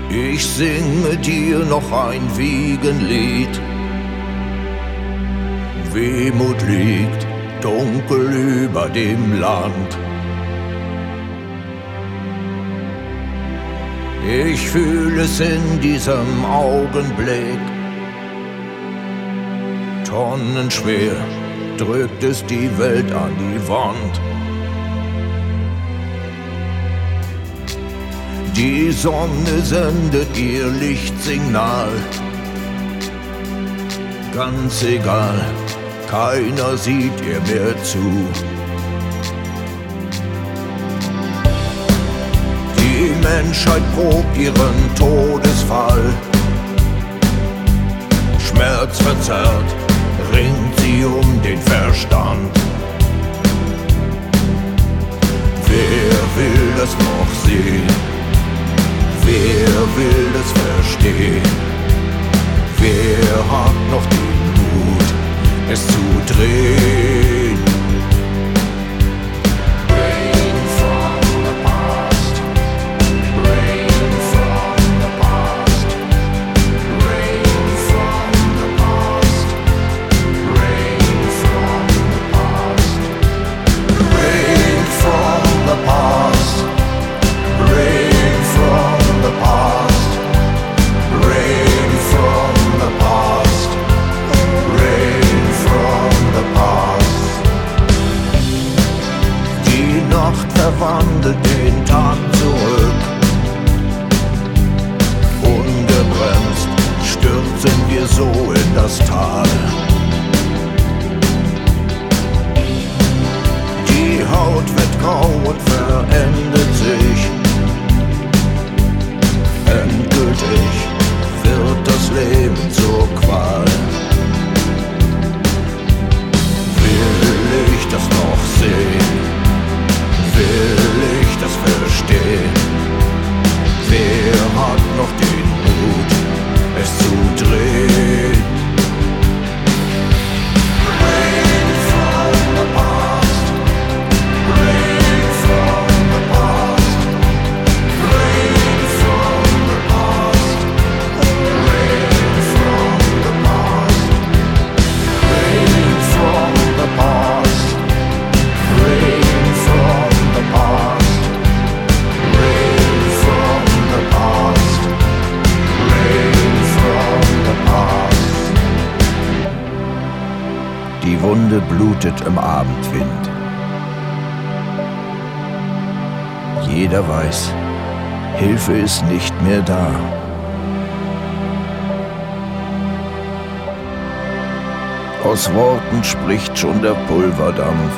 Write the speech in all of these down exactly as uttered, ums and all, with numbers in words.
Ich singe dir noch ein Wiegenlied. Wehmut liegt dunkel über dem Land. Ich fühle es in diesem Augenblick. Tonnenschwer drückt es die Welt an die Wand. Die Sonne sendet ihr Lichtsignal. Ganz egal, keiner sieht ihr mehr zu. Die Menschheit probt ihren Todesfall. Schmerzverzerrt ringt sie um den Verstand. Wer will das noch sehen? Wer will es verstehen? Wer hat noch den Mut, es zu drehen? Rain from the past, rain from the past, rain from the past, rain from the past, rain from the past, rain from the past, rain from the past, rain from the past. Die Nacht verwandelt den Tag zurück. Ungebremst stürzen wir so in das Tal. Die Haut wird grau und verendet sich. Endgültig wird das Leben zur Qual. Will ich das noch sehen? Will ich das verstehen? Wer hat noch den Mut, es zu drehen? Rain from the past, rain from the past, rain from the past, rain from the past, rain from the past, rain from the past, rain from the past, rain from the past. Die Wunde blutet im Abendwind. Jeder weiß, Hilfe ist nicht mehr da. Aus Worten spricht schon der Pulverdampf.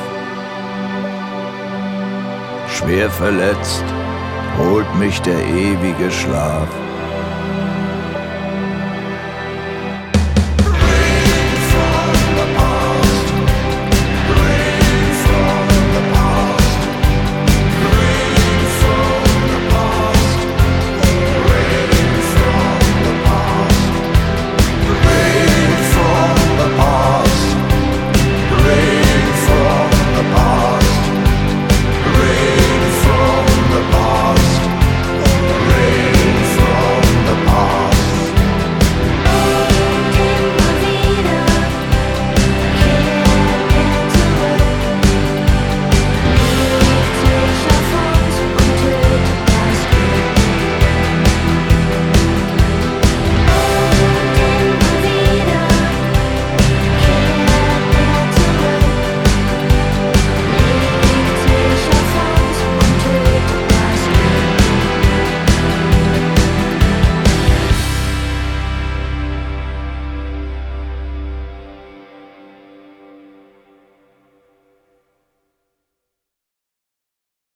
Schwer verletzt holt mich der ewige Schlaf.